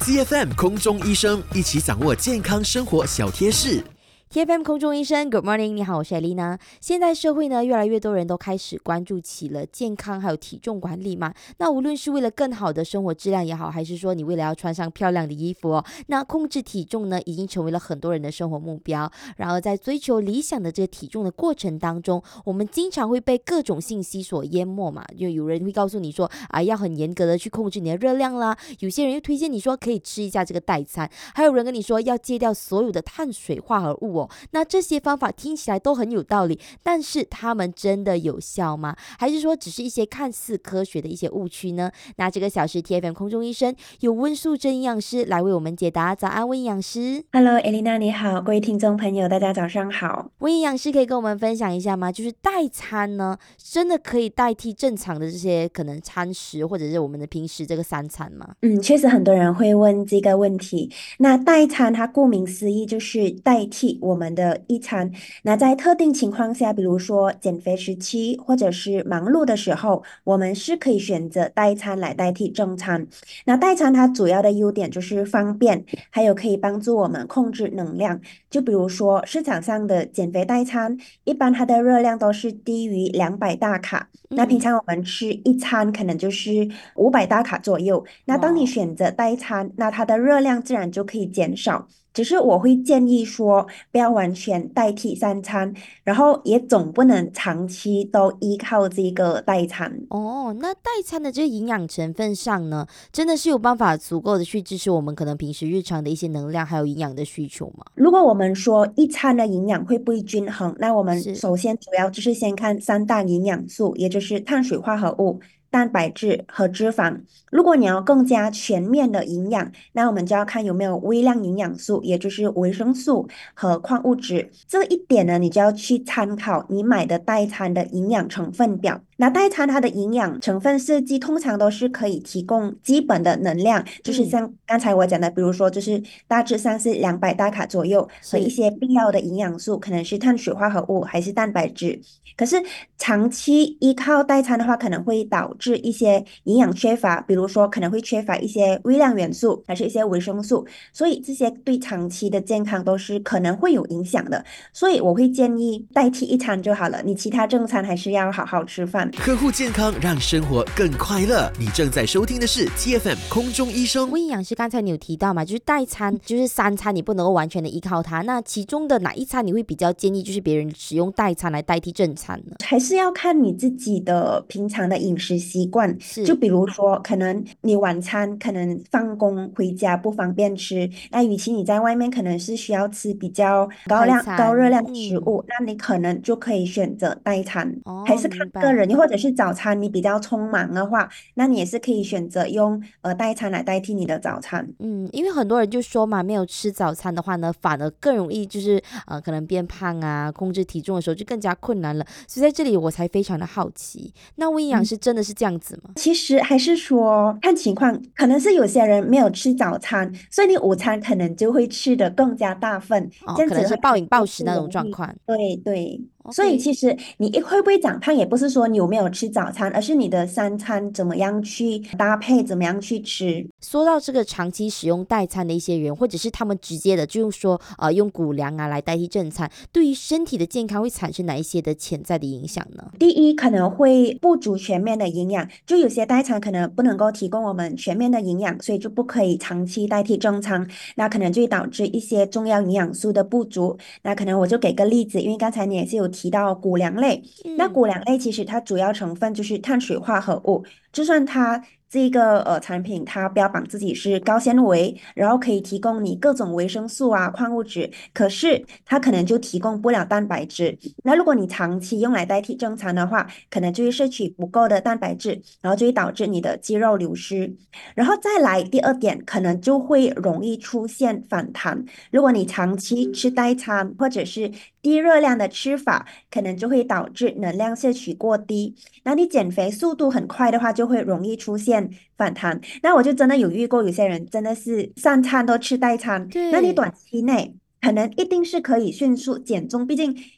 TFM 空中医生一起掌握健康生活小贴士。 TFM 空中医生 Good morning， 你好，我是 Elena。 现在社会呢，越来越多人都开始关注起了健康还有体重管理嘛。那无论是为了更好的生活质量也好，还是说你为了要穿上漂亮的衣服哦，那控制体重呢，已经成为了很多人的生活目标。然而在追求理想的这个体重的过程当中，我们经常会被各种信息所淹没嘛。就有人会告诉你说要很严格的去控制你的热量啦，有些人又推荐你说可以吃一下这个代餐，还有人跟你说要戒掉所有的碳水化合物哦。那这些方法听起来都很有道理，但是他们真的有效吗？还是说只是一些看似科学的一些误区呢？那这个小时 TFM 空中医生有温素珍营养师来为我们解答。早安，温营养师。 Hello Elena， 你好，各位听众朋友，大家早上好。 温营养师可以跟我们分享一下吗？就是代餐呢，真的可以代替正常的这些可能餐食，或者是我们的平时这个三餐吗？ 确实很多人会问这个问题。那代餐它顾名思义就是代替我们的一餐。那在特定情况下，比如说减肥时期或者是忙碌的时候，我们是可以选择代餐来代替正餐。那代餐它主要的优点就是方便，还有可以帮助我们控制能量。就比如说市场上的减肥代餐，一般它的热量都是低于200大卡。那平常我们吃一餐可能就是500大卡左右。那当你选择代餐，那它的热量自然就可以减少。只是我会建议说，不要完全代替三餐，然后也总不能长期都依靠这个代餐。 那代餐的这个营养成分上呢，真的是有办法足够的去支持我们可能平时日常的一些能量还有营养的需求吗？ 如果我们说一餐的营养会不会均衡，那我们首先主要就是先看三大营养素，也就是碳水化合物、蛋白质和脂肪。如果你要更加全面的营养，那我们就要看有没有微量营养素，也就是维生素和矿物质。这一点呢，你就要去参考你买的代餐的营养成分表。那代餐它的营养成分设计通常都是可以提供基本的能量，就是像刚才我讲的，比如说就是大致上是200大卡左右，和一些必要的营养素，可能是碳水化合物还是蛋白质。可是长期依靠代餐的话，可能会导致一些营养缺乏，比如说可能会缺乏一些微量元素，还是一些维生素，所以这些对长期的健康都是可能会有影响的。所以我会建议代替一餐就好了，你其他正餐还是要好好吃饭。 呵护健康，让生活更快乐。你正在收听的是 TFM 空中医生。 温营养师刚才你有提到嘛，就是代餐就是三餐你不能够完全的依靠它，那其中的哪一餐你会比较建议就是别人使用代餐来代替正餐呢？ 还是要看你自己的平常的饮食习惯。就比如说可能你晚餐可能放工回家不方便吃，那与其你在外面可能是需要吃比较高热量的食物，那你可能就可以选择代餐。还是看个人，或者是早餐你比较匆忙的话，那你也是可以选择用代餐来代替你的早餐。 因为很多人就说嘛，没有吃早餐的话呢，反而更容易就是可能变胖啊，控制体重的时候就更加困难了。所以在这里我才非常的好奇，那温营养师真的是这样子吗？ 其实还是说看情况，可能是有些人没有吃早餐，所以你午餐可能就会吃得更加大份，这样子可能是暴饮暴食那种状况。 对。所以其实你会不会长胖，也不是说你有没有吃早餐，而是你的三餐怎么样去搭配，怎么样去吃。 说到这个长期使用代餐的一些人，或者是他们直接的就用说用谷粮来代替正餐，对于身体的健康会产生哪一些的潜在的影响呢？ 第一，可能会不足全面的营养，就有些代餐可能不能够提供我们全面的营养，所以就不可以长期代替正餐，那可能就会导致一些重要营养素的不足。那可能我就给个例子，因为刚才你也是有提到谷粮类，那谷粮类其实它主要成分就是碳水化合物，就算它这个产品它标榜自己是高纤维，然后可以提供你各种维生素啊、矿物质，可是它可能就提供不了蛋白质。那如果你长期用来代替正餐的话，可能就会摄取不够的蛋白质，然后就会导致你的肌肉流失。然后再来第二点，可能就会容易出现反弹。如果你长期吃代餐或者是低热量的吃法，可能就会导致能量摄取过低。那你减肥速度很快的话，就会容易出现反弹。那我就真的有遇过有些人真的是三餐都吃代餐，那你短期内可能一定是可以迅速减重，毕竟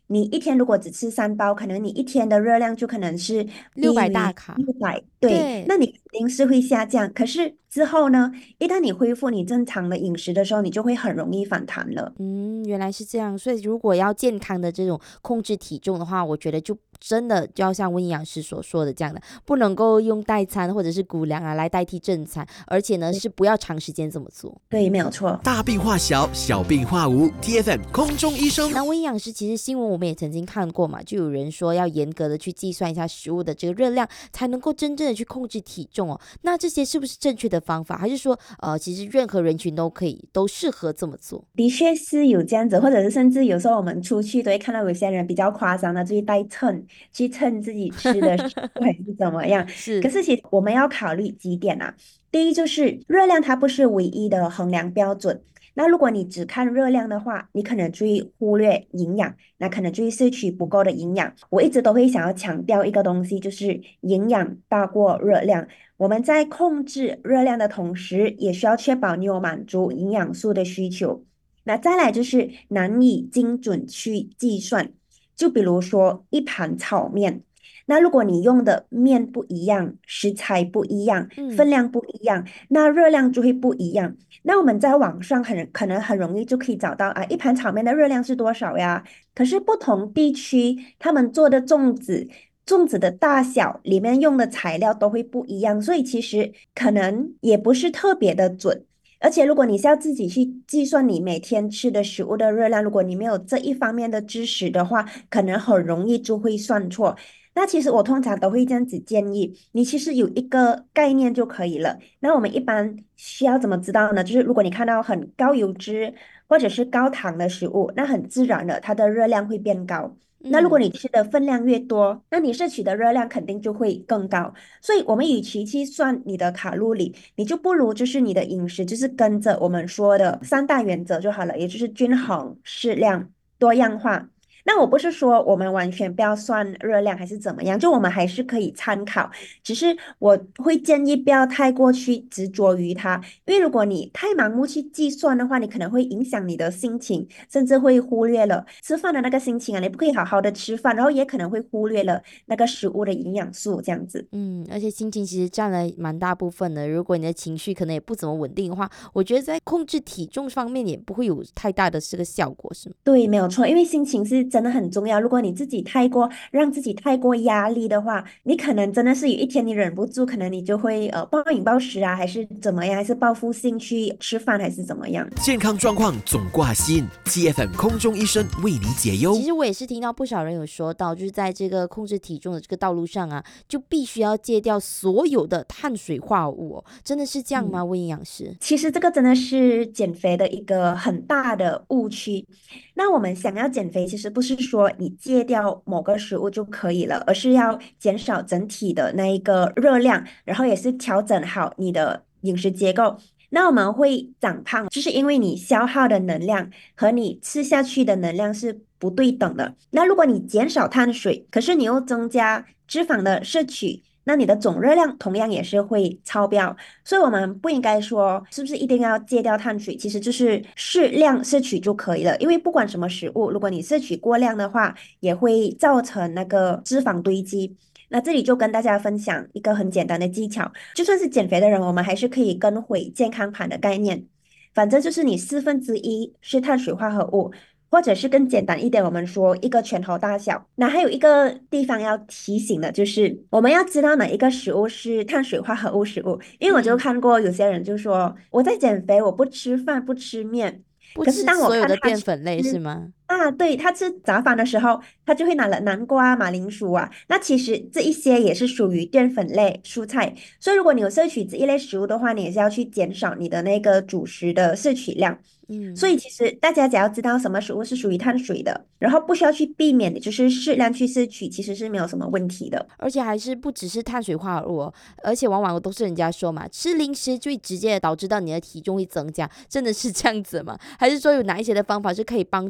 你一天如果只吃3包，可能你一天的热量就可能是低 600大于卡， 600，对， 对。 那你肯定是会下降。可是之后呢，一旦你恢复你正常的饮食的时候，你就会很容易反弹了。 原来是这样，所以如果要健康的这种控制体重的话，我觉得就真的就要像温营养师所说的这样的，不能够用代餐或者是谷粮啊来代替正餐，而且呢是不要长时间这么做。 对，没有错。 大病化小，小病化无。TFM 空中医生。 那温营养师其实新闻我们也曾经看过嘛，就有人说要严格的去计算一下食物的这个热量，才能够真正的去控制体重哦。那这些是不是正确的方法，还是说其实任何人群都适合这么做？ 的确是有这样子，或者是甚至有时候我们出去都会看到有些人比较夸张的，就去带秤去称自己吃的食物还是怎么样。可是， 是其实我们要考虑几点啊。第一就是热量它不是唯一的衡量标准。那如果你只看热量的话，你可能就会忽略营养，那可能就会摄取不够的营养。我一直都会想要强调一个东西，就是营养大过热量。我们在控制热量的同时，也需要确保你有满足营养素的需求。那再来就是难以精准去计算，就比如说一盘炒面，那如果你用的面不一样，食材不一样， 嗯。 分量不一样，那热量就会不一样。那我们在网上可能很容易就可以找到啊，一盘炒面的热量是多少呀？可是不同地区他们做的粽子的大小，里面用的材料都会不一样，所以其实可能也不是特别的准。而且，如果你是要自己去计算你每天吃的食物的热量，如果你没有这一方面的知识的话，可能很容易就会算错。那其实我通常都会这样子建议，你其实有一个概念就可以了。那我们一般需要怎么知道呢？就是如果你看到很高油脂或者是高糖的食物，那很自然的它的热量会变高。那如果嗯。 你吃的分量越多，那你摄取的热量肯定就会更高。所以，我们与其去算你的卡路里，你就不如就是你的饮食就是跟着我们说的3大原则就好了，也就是均衡、适量、多样化。那我不是说我们完全不要算热量还是怎么样，就我们还是可以参考，只是我会建议不要太过去执着于它，因为如果你太盲目去计算的话，你可能会影响你的心情，甚至会忽略了吃饭的那个心情啊，你不可以好好的吃饭，然后也可能会忽略了那个食物的营养素这样子。 而且心情其实占了蛮大部分的。如果你的情绪可能也不怎么稳定的话，我觉得在控制体重方面也不会有太大的这个效果，是吗？ 对，没有错，因为心情是真的很重要。如果你自己让自己太过压力的话，你可能真的是有一天你忍不住，可能你就会暴饮暴食啊，还是怎么样，还是报复性去吃饭，还是怎么样。 健康状况总挂心，TFM 空中医生为你解忧。 其实我也是听到不少人有说到，就是在这个控制体重的这个道路上啊，就必须要戒掉所有的碳水化合物哦，真的是这样吗？问营养师。 其实这个真的是减肥的一个很大的误区。那我们想要减肥，其实不是说你戒掉某个食物就可以了，而是要减少整体的那一个热量，然后也是调整好你的饮食结构。那我们会长胖，就是因为你消耗的能量和你吃下去的能量是不对等的。那如果你减少碳水，可是你又增加脂肪的摄取，那你的总热量同样也是会超标。所以我们不应该说是不是一定要戒掉碳水，其实就是适量摄取就可以了。因为不管什么食物，如果你摄取过量的话，也会造成那个脂肪堆积。那这里就跟大家分享一个很简单的技巧，就算是减肥的人，我们还是可以跟回健康盘的概念。反正就是你1/4是碳水化合物，或者是更简单一点，我们说一个拳头大小。那还有一个地方要提醒的，就是我们要知道哪一个食物是碳水化合物食物，因为我就嗯， 看过有些人就说我在减肥，我不吃饭不吃面，可是不吃当我看所有的淀他吃粉类是吗？ 啊，对，他吃杂饭的时候，他就会拿了南瓜、马铃薯啊，那其实这一些也是属于淀粉类蔬菜，所以如果你有摄取这一类食物的话，你也是要去减少你的那个主食的摄取量。所嗯。 以其实大家只要知道什么食物是属于碳水的，然后不需要去避免的，就是适量去摄取，其实是没有什么问题的。 而且还是不只是碳水化合物哦，而且往往都是人家说嘛，吃零食就会直接导致到你的体重会增加，真的是这样子吗？还是说有哪一些的方法是可以帮助我们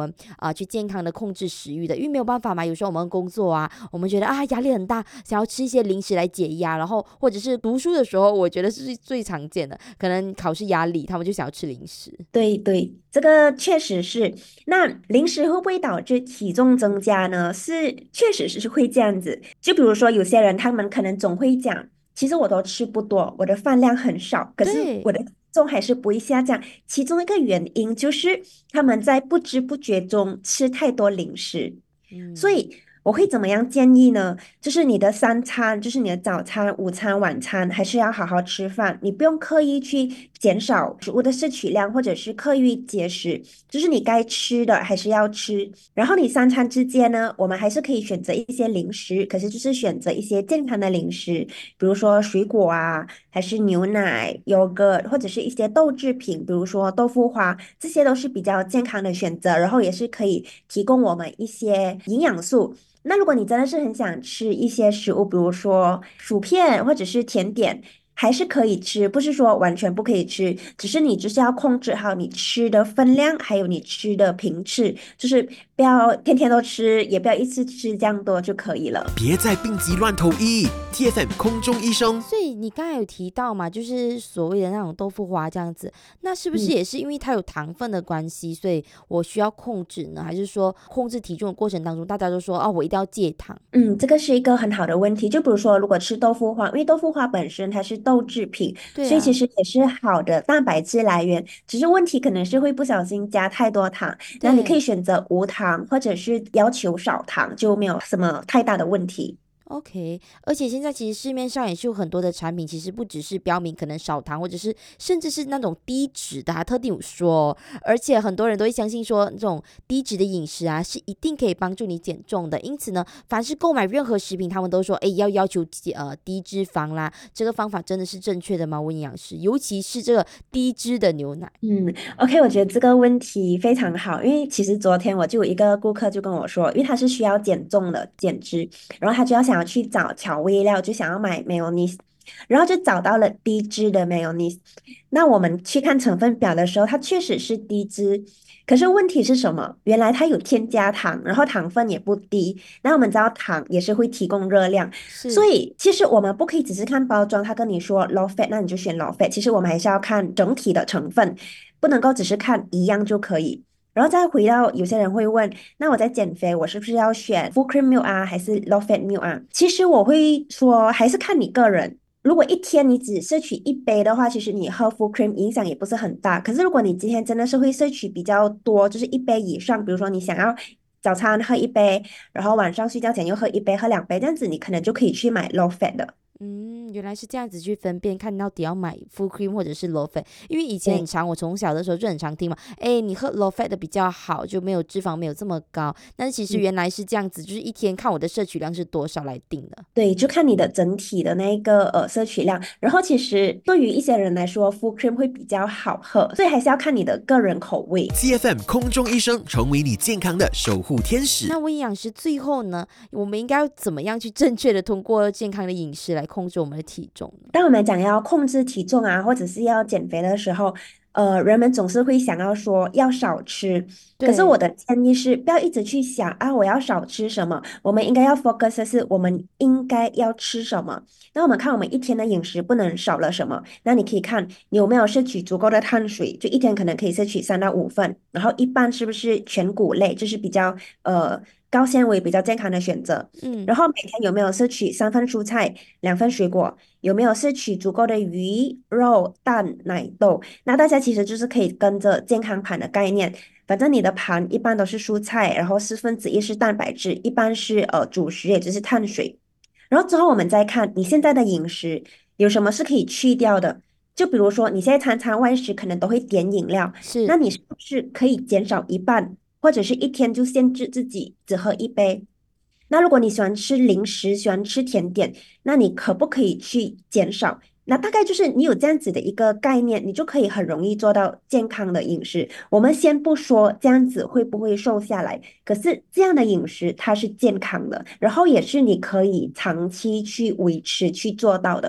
么去健康的控制食欲的，因为没有办法嘛，有时候我们工作啊，我们觉得压力很大，想要吃一些零食来解压，然后或者是读书的时候，我觉得是最常见的，可能考试压力，他们就想要吃零食。 对对，这个确实是。那零食会不会导致体重增加呢？确实是会这样子。就比如说有些人，他们可能总会讲，其实我都吃不多，我的饭量很少，可是对， 我的体重还是不会下降。其中一个原因就是他们在不知不觉中吃太多零食。所嗯。 以我会怎么样建议呢？就是你的三餐，就是你的早餐、午餐、晚餐，还是要好好吃饭。你不用刻意去减少食物的摄取量，或者是刻意节食，就是你该吃的还是要吃。然后你三餐之间呢，我们还是可以选择一些零食，可是就是选择一些健康的零食，比如说水果啊，还是牛奶、yogurt，或者是一些豆制品，比如说豆腐花，这些都是比较健康的选择，然后也是可以提供我们一些营养素。那如果你真的是很想吃一些食物，比如说薯片或者是甜点，还是可以吃，不是说完全不可以吃，只是你就是要控制好你吃的分量，还有你吃的频次，就是不要天天都吃，也不要一次吃这样多就可以了。 别再病急乱投医。TFM 空中医生。 所以你刚才有提到嘛，就是所谓的那种豆腐花这样子，那是不是嗯。 也是因为它有糖分的关系，所以我需要控制呢？还是说控制体重的过程当中，大家都说我一定要戒糖？ 这个是一个很好的问题。就比如说，如果吃豆腐花，因为豆腐花本身它是豆制品，所以其对啊， 实也是好的蛋白质来源。只是问题可能是会不小心加太多糖，那你可以对。 选择无糖，或者是要求少糖，就没有什么太大的问题。 OK，而且现在其实市面上也是有很多的产品，其实不只是标明可能少糖，或者是甚至是那种低脂的，还特地有说哦，而且很多人都会相信说这种低脂的饮食啊，是一定可以帮助你减重的。因此呢，凡是购买任何食品，他们都说，要求低脂肪啦，这个方法真的是正确的吗？问营养师，尤其是这个低脂的牛奶。 OK，我觉得这个问题非常好，因为其实昨天我就有一个顾客就跟我说，因为他是需要减重的减脂，然后他就要想要去找调味料，就想要买 mayonnaise，然后就找到了低脂的 mayonnaise。那我们去看成分表的时候，它确实是低脂，可是问题是什么？原来它有添加糖，然后糖分也不低。那我们知道糖也是会提供热量，所是以其实我们不可以只是看包装，他跟你说 low fat，那你就选 low fat。其实我们还是要看整体的成分，不能够只是看一样就可以。然后再回到有些人会问，那我在减肥，我是不是要选 full cream milk 啊，还是 low fat milk 啊？其实我会说，还是看你个人。如果一天你只摄取一杯的话，其实你喝 full cream 影响也不是很大。可是如果你今天真的是会摄取比较多，就是一杯以上，比如说你想要早餐喝一杯，然后晚上睡觉前又喝一杯、喝2杯，这样子你可能就可以去买 low fat 的。 原来是这样子去分辨，看到底要买 full cream 或者是 low fat。因为以前很对。 长，我从小的时候就很常听嘛，你喝 low fat 的比较好，就没有脂肪没有这么高。但是其实嗯原来是这样子，就是一天看我的摄取量是多少来定的。 对，就看你的整体的那个摄取量，然后其实对于一些人来说，full cream 会比较好喝，所以还是要看你的个人口味。 TFM 空中医生，成为你健康的守护天使。 那问营养师最后呢，我们应该要怎么样去正确的通过健康的饮食来控制我们的体重呢？ 当我们讲要控制体重啊，或者是要减肥的时候，人们总是会想要说要少吃。可是我对， 的建议是，不要一直去想啊，我要少吃什么。我们应该要 focus 的是我们应该要吃什么。那我们看我们一天的饮食不能少了什么。那你可以看你有没有摄取足够的碳水，就一天可能可以摄取3到5份，然后一半是不是全谷类，就是比较高纤维、比较健康的选择。 嗯。 然后每天有没有摄取3份蔬菜、2份水果？有没有摄取足够的鱼、肉、蛋、奶、豆？那大家其实就是可以跟着健康盘的概念，反正你的盘一般都是蔬菜，然后1/4是蛋白质，一般是主食，也就是碳水。然后之后我们再看你现在的饮食有什么是可以去掉的，就比如说你现在餐餐外食可能都会点饮料，那是。 你是不是可以减少一半，或者是一天就限制自己只喝一杯？那如果你喜欢吃零食，喜欢吃甜点，那你可不可以去减少？那大概就是你有这样子的一个概念，你就可以很容易做到健康的饮食。我们先不说这样子会不会瘦下来，可是这样的饮食它是健康的，然后也是你可以长期去维持去做到的。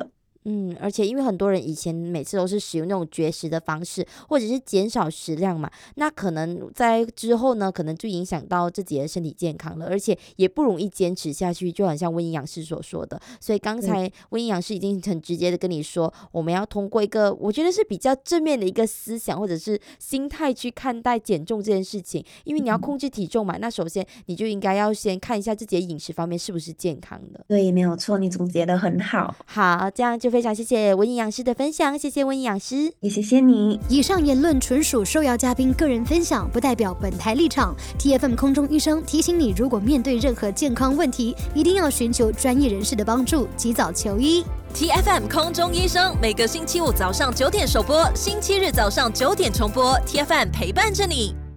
而且因为很多人以前每次都是使用那种绝食的方式，或者是减少食量嘛，那可能在之后呢，可能就影响到自己的身体健康了，而且也不容易坚持下去，就很像温营养师所说的。所以刚才温营养师已经很直接的跟你说，我们要通过一个我觉得是比较正面的一个思想或者是心态去看待减重这件事情，因为你要控制体重嘛，那首先你就应该要先看一下自己的饮食方面是不是健康的。 对，没有错，你总结得很好。 好，这样就非常谢谢温营养师的分享，谢谢温营养师， 也谢谢你。 以上言论纯属受邀嘉宾个人分享，不代表本台立场。TFM 空中医生提醒你，如果面对任何健康问题，一定要寻求专业人士的帮助，及早求医。 TFM 空中医生每个星期五早上9点首播，星期日早上9点重播。TFM 陪伴着你。